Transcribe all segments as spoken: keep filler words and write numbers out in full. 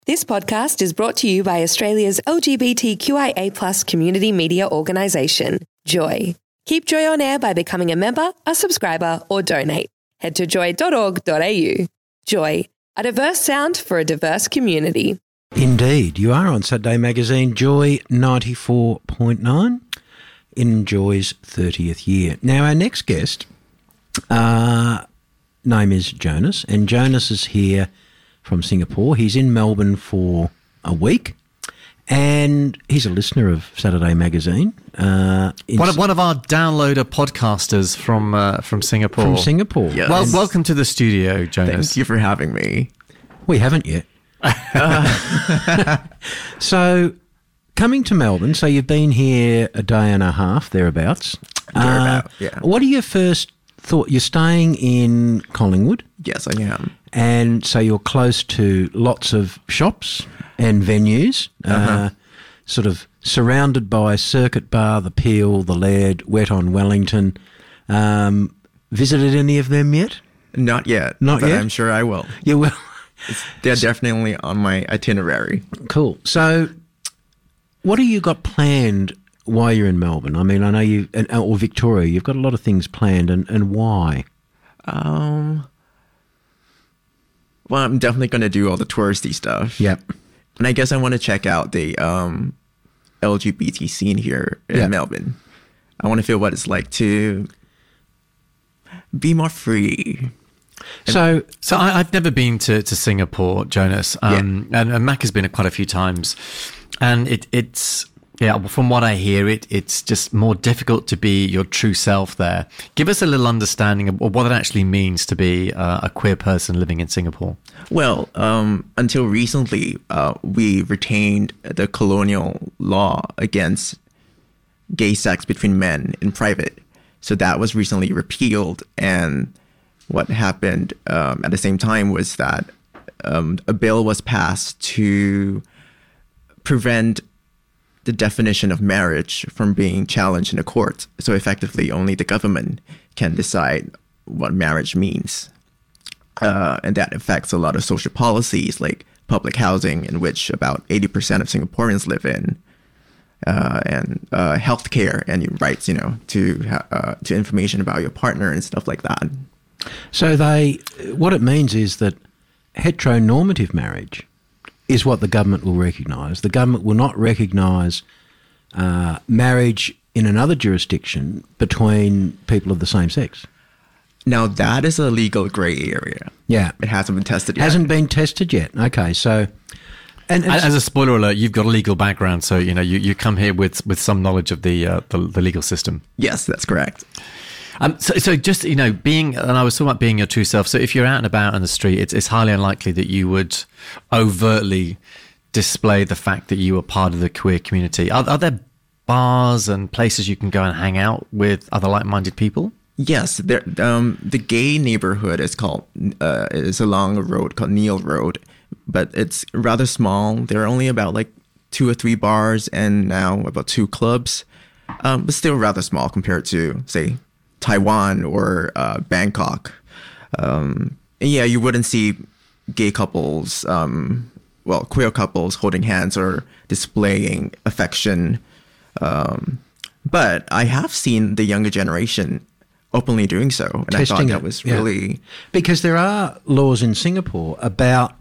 This podcast is brought to you by Australia's L G B T Q I A plus community media organisation, Joy. Keep Joy on air by becoming a member, a subscriber, or donate. Head to joy dot org dot a u. Joy, a diverse sound for a diverse community. Indeed, you are on Saturday Magazine, Joy ninety-four point nine, in Joy's thirtieth year. Now, our next guest, uh, name is Jonas, and Jonas is here from Singapore. He's in Melbourne for a week, and he's a listener of Saturday Magazine. Uh, one, of, one of our downloader podcasters from uh, from Singapore. From Singapore. Yes. Well, welcome to the studio, Jonas. Thank you for having me. We haven't yet. uh. So, coming to Melbourne, so you've been here a day and a half, thereabouts. Thereabout, uh, yeah. What are your first thought? You're staying in Collingwood? Yes, I am. And so you're close to lots of shops and venues, uh-huh. uh, sort of surrounded by Circuit Bar, the Peel, the Laird, Wet on Wellington. Um, visited any of them yet? Not yet. Not but yet? I'm sure I will. You will. It's, they're definitely on my itinerary. Cool. So what have you got planned while you're in Melbourne? I mean, I know you, and, or Victoria, you've got a lot of things planned, and, and why? Um... Well, I'm definitely going to do all the touristy stuff. Yep. And I guess I want to check out the um, L G B T scene here in yep. Melbourne. I want to feel what it's like to be more free. So, so I, I've never been to, to Singapore, Jonas, um, yeah. and, and Mac has been quite a few times. And it, it's... Yeah, from what I hear, it it's just more difficult to be your true self there. Give us a little understanding of what it actually means to be uh, a queer person living in Singapore. Well, um, until recently, uh, we retained the colonial law against gay sex between men in private. So that was recently repealed. And what happened um, at the same time was that um, a bill was passed to prevent the definition of marriage from being challenged in a court. So effectively, only the government can decide what marriage means. Uh, and that affects a lot of social policies like public housing, in which about eighty percent of Singaporeans live in, uh, and uh, healthcare and your rights, you know, to uh, to information about your partner and stuff like that. So they, what it means is that heteronormative marriage is what the government will recognise. The government will not recognise uh, marriage in another jurisdiction between people of the same sex. Now, that is a legal grey area. Yeah. It hasn't been tested yet. Hasn't been tested yet. Okay, so... And, and as a spoiler alert, you've got a legal background, so you know you, you come here with with some knowledge of the uh, the, the legal system. Yes, that's correct. Um, so, so just, you know, being, and I was talking about being your true self. So if you're out and about on the street, it's, it's highly unlikely that you would overtly display the fact that you are part of the queer community. Are, are there bars and places you can go and hang out with other like-minded people? Yes, there, um, the gay neighborhood is called, uh, is along a road called Neil Road, but it's rather small. There are only about like two or three bars and now about two clubs, um, but still rather small compared to, say, Taiwan or uh, Bangkok. Um, and yeah, you wouldn't see gay couples, um, well, queer couples holding hands or displaying affection. Um, but I have seen the younger generation openly doing so. And Testing I thought that it, was yeah. really... Because there are laws in Singapore about,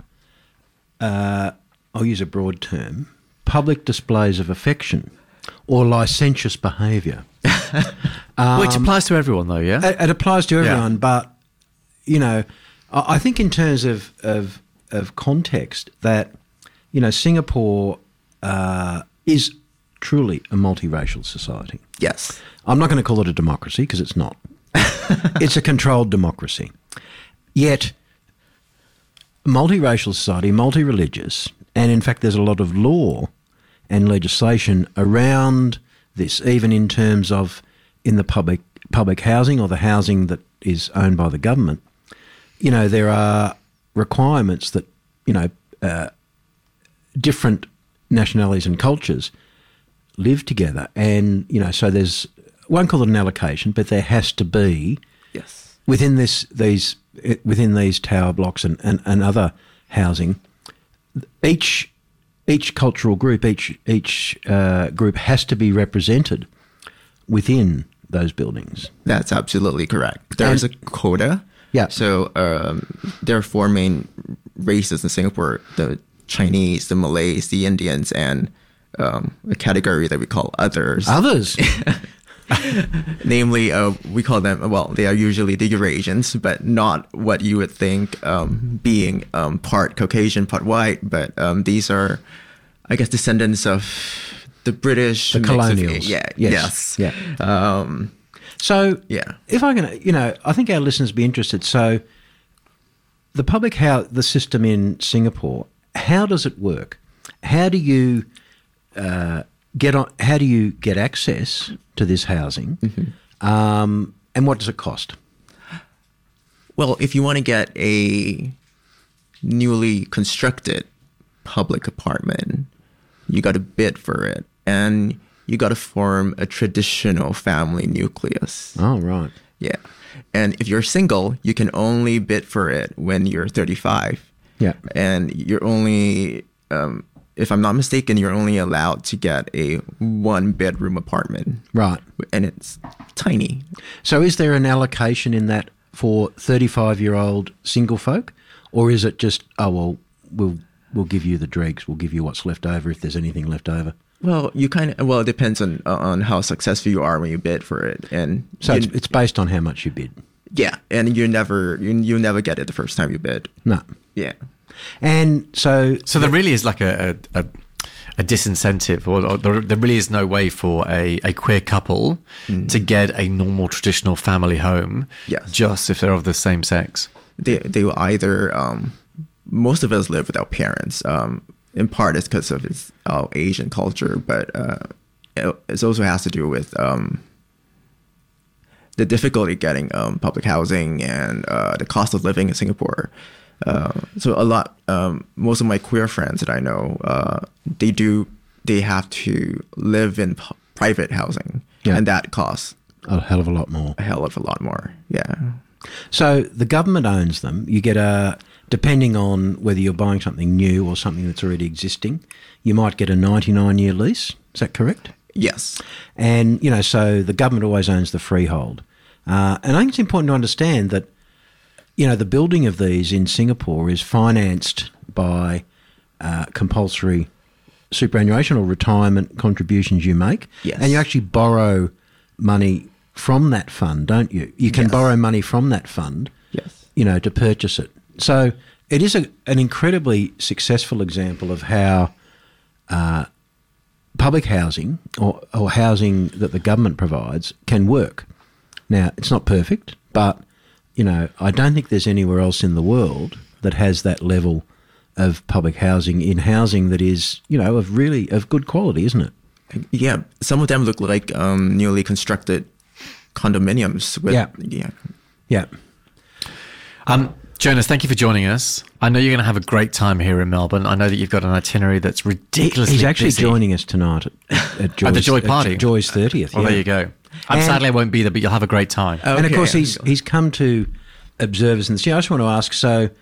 uh, I'll use a broad term, public displays of affection or licentious behaviour. um, Which applies to everyone, though, yeah? It, it applies to everyone, yeah. but, you know, I, I think in terms of, of of context that, you know, Singapore uh, is truly a multiracial society. Yes. I'm not going to call it a democracy because it's not. It's a controlled democracy. Yet, multiracial society, multi-religious, and in fact there's a lot of law and legislation around this, even in terms of in the public public housing or the housing that is owned by the government. You know, there are requirements that, you know, uh, different nationalities and cultures live together. And, you know, so there's, I won't call it an allocation, but there has to be yes. within this, these, within these tower blocks and, and, and other housing, each each cultural group, each each uh, group has to be represented within those buildings. That's absolutely correct. There's And- a quota. Yeah. So um, there are four main races in Singapore: the Chinese, the Malays, the Indians, and um, a category that we call others. Others, Namely, uh, we call them, well, they are usually the Eurasians, but not what you would think um, being um, part Caucasian, part white. But um, these are, I guess, descendants of the British. the mix of- colonials. yeah. Yes. Yes. Yeah. Um, So, Yeah. if I can, you know, I think our listeners will be interested. So, the public house, the system in Singapore, how does it work? How do you uh, get on? How do you get access to this housing? Um, and what does it cost? Well, if you want to get a newly constructed public apartment, you got to bid for it, and you got to form a traditional family nucleus. Oh, right. Yeah. And if you're single, you can only bid for it when you're thirty-five. Yeah. And you're only, um, if I'm not mistaken, you're only allowed to get a one bedroom apartment. Right. And it's tiny. So, is there an allocation in that for thirty-five-year-old single folk, or is it just, oh well, we'll we'll give you the dregs, we'll give you what's left over if there's anything left over? Well, you kind of, well, it depends on on how successful you are when you bid for it. And So you- it's, it's based on how much you bid. yeah, and you never you you never get it the first time you bid. No. Yeah. And so, So there really is like a a, a disincentive, or, or there, there really is no way for a, a queer couple to get a normal traditional family home. Yes. Just if they're of the same sex. They they will either um, most of us live without parents. Um, in part, it's because of its uh, Asian culture, but uh, it, it also has to do with um, the difficulty getting um, public housing and uh, the cost of living in Singapore. Uh, so a lot, um, most of my queer friends that I know, uh, they do, they have to live in p- private housing, Yeah. and that costs a hell of a lot more. a hell of a lot more. Yeah. So the government owns them. You get a, depending on whether you're buying something new or something that's already existing, you might get a ninety-nine year lease. Is that correct? Yes. And, you know, so the government always owns the freehold. Uh, and I think it's important to understand that, you know, the building of these in Singapore is financed by uh, compulsory superannuation or retirement contributions you make. Yes. And you actually borrow money from that fund, don't you? You can Yes. borrow money from that fund, Yes. you know, to purchase it. So it is a, an incredibly successful example of how uh, public housing or, or housing that the government provides can work. Now, it's not perfect, but, you know, I don't think there's anywhere else in the world that has that level of public housing in housing that is, you know, of really of good quality, isn't it? Yeah, some of them look like um, newly constructed condominiums. With, Yeah. yeah. Yeah. Um, Jonas, thank you for joining us. I know you're going to have a great time here in Melbourne. I know that you've got an itinerary that's ridiculously He's actually busy. joining us tonight at, at, Joy's, At the Joy party? at Joy's thirtieth. Well, yeah. there you go. I'm And- sadly I won't be there, but you'll have a great time. And of Okay. course, he's he's come to observe us. And I just want to ask, so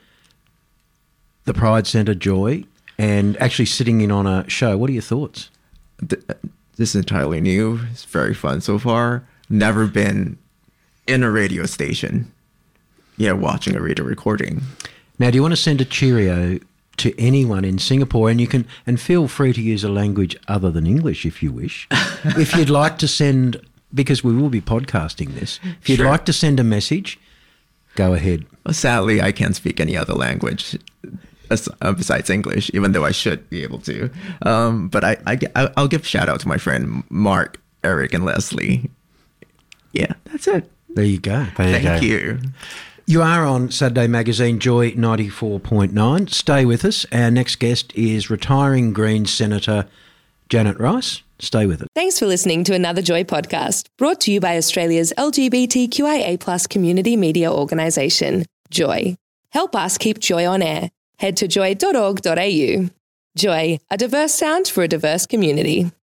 the Pride Centre, Joy, and actually sitting in on a show, what are your thoughts? Th- this is entirely new. It's very fun so far. Never been in a radio station. Yeah, watching a radio recording. Now, do you want to send a cheerio to anyone in Singapore? And you can, and feel free to use a language other than English if you wish. If you'd like to send, because we will be podcasting this, if you'd Sure. like to send a message, go ahead. Well, sadly, I can't speak any other language as- uh, besides English, even though I should be able to. Um, but I, I, I- I'll give shout out to my friend Mark, Eric, and Leslie. Yeah, that's it. There you go. There you Thank go. you. You are on Saturday Magazine Joy ninety-four point nine. Stay with us. Our next guest is retiring Greens Senator Janet Rice. Stay with it. Thanks for listening to another Joy podcast, brought to you by Australia's L G B T Q I A plus community media organisation, Joy. Help us keep Joy on air. Head to joy dot org dot a u. Joy, a diverse sound for a diverse community.